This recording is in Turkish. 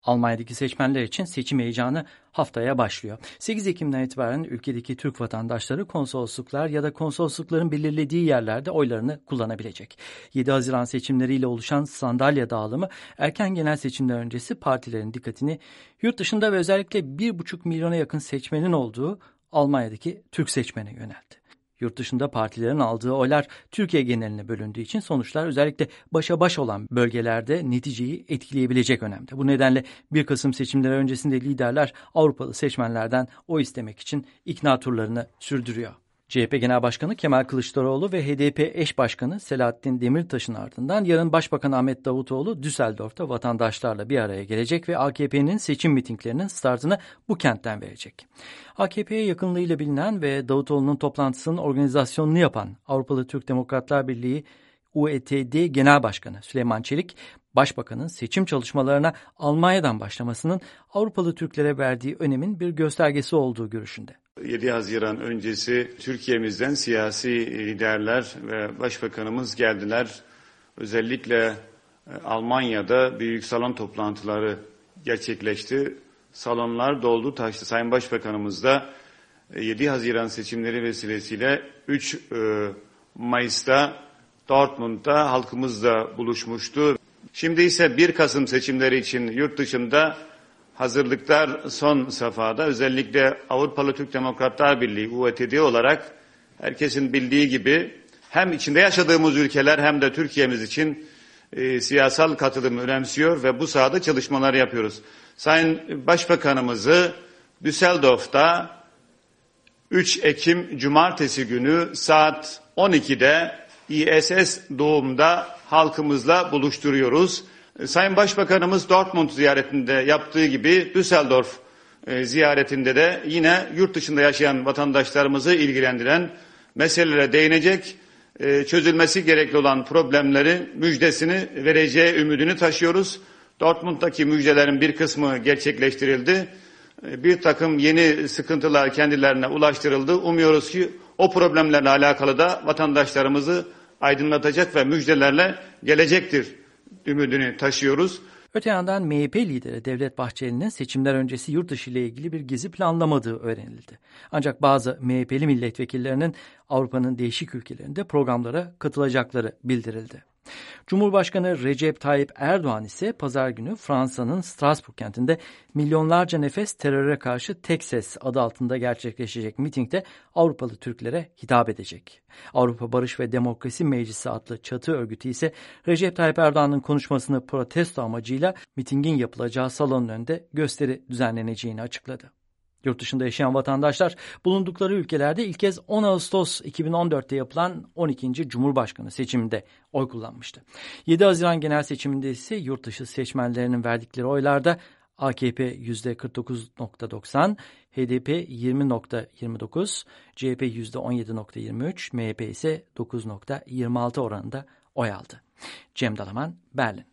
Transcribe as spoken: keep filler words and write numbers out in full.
Almanya'daki seçmenler için seçim heyecanı haftaya başlıyor. sekiz Ekim'den itibaren ülkedeki Türk vatandaşları konsolosluklar ya da konsoloslukların belirlediği yerlerde oylarını kullanabilecek. yedi Haziran seçimleriyle oluşan sandalye dağılımı erken genel seçimler öncesi partilerin dikkatini yurt dışında ve özellikle bir buçuk milyona yakın seçmenin olduğu Almanya'daki Türk seçmene yöneldi. Yurt dışında partilerin aldığı oylar Türkiye geneline bölündüğü için sonuçlar özellikle başa baş olan bölgelerde neticeyi etkileyebilecek önemde. Bu nedenle bir Kasım seçimleri öncesinde liderler Avrupalı seçmenlerden oy istemek için ikna turlarını sürdürüyor. C H P Genel Başkanı Kemal Kılıçdaroğlu ve H D P eş başkanı Selahattin Demirtaş'ın ardından yarın Başbakan Ahmet Davutoğlu Düsseldorf'ta vatandaşlarla bir araya gelecek ve A K P'nin seçim mitinglerinin startını bu kentten verecek. A K P'ye yakınlığıyla bilinen ve Davutoğlu'nun toplantısının organizasyonunu yapan Avrupalı Türk Demokratlar Birliği U E T D Genel Başkanı Süleyman Çelik, Başbakanın seçim çalışmalarına Almanya'dan başlamasının Avrupalı Türklere verdiği önemin bir göstergesi olduğu görüşünde. yedi Haziran öncesi Türkiye'mizden siyasi liderler ve başbakanımız geldiler. Özellikle Almanya'da büyük salon toplantıları gerçekleşti. Salonlar doldu taştı. Sayın Başbakanımız da yedi Haziran seçimleri vesilesiyle üç Mayıs'ta Dortmund'da halkımızla buluşmuştu. Şimdi ise bir Kasım seçimleri için yurt dışında hazırlıklar son safhada. Özellikle Avrupalı Türk Demokratlar Birliği U E T D olarak herkesin bildiği gibi hem içinde yaşadığımız ülkeler hem de Türkiye'miz için e, siyasal katılımı önemsiyor ve bu sahada çalışmalar yapıyoruz. Sayın Başbakanımızı Düsseldorf'ta üç Ekim Cumartesi günü saat on ikide İ S S doğumda halkımızla buluşturuyoruz. Sayın Başbakanımız Dortmund ziyaretinde yaptığı gibi Düsseldorf e, ziyaretinde de yine yurt dışında yaşayan vatandaşlarımızı ilgilendiren meselelere değinecek, e, çözülmesi gerekli olan problemlerin müjdesini vereceği ümidini taşıyoruz. Dortmund'daki müjdelerin bir kısmı gerçekleştirildi. E, bir takım yeni sıkıntılar kendilerine ulaştırıldı. Umuyoruz ki o problemlerle alakalı da vatandaşlarımızı aydınlatacak ve müjdelerle gelecektir ümidini taşıyoruz. Öte yandan M H P lideri Devlet Bahçeli'nin seçimler öncesi yurt dışı ile ilgili bir gezi planlamadığı öğrenildi. Ancak bazı M H P'li milletvekillerinin Avrupa'nın değişik ülkelerinde programlara katılacakları bildirildi. Cumhurbaşkanı Recep Tayyip Erdoğan ise pazar günü Fransa'nın Strasbourg kentinde milyonlarca nefes teröre karşı tek ses adı altında gerçekleşecek mitingde Avrupalı Türklere hitap edecek. Avrupa Barış ve Demokrasi Meclisi adlı çatı örgütü ise Recep Tayyip Erdoğan'ın konuşmasını protesto amacıyla mitingin yapılacağı salonun önünde gösteri düzenleneceğini açıkladı. Yurt dışında yaşayan vatandaşlar bulundukları ülkelerde ilk kez on Ağustos iki bin on dörtte yapılan on ikinci Cumhurbaşkanı seçiminde oy kullanmıştı. yedi Haziran genel seçiminde ise yurt dışı seçmenlerinin verdikleri oylarda A K P yüzde kırk dokuz virgül doksan, H D P yirmi virgül yirmi dokuz, C H P yüzde on yedi virgül yirmi üç, M H P ise dokuz virgül yirmi altı oranında oy aldı. Cem Dalaman, Berlin.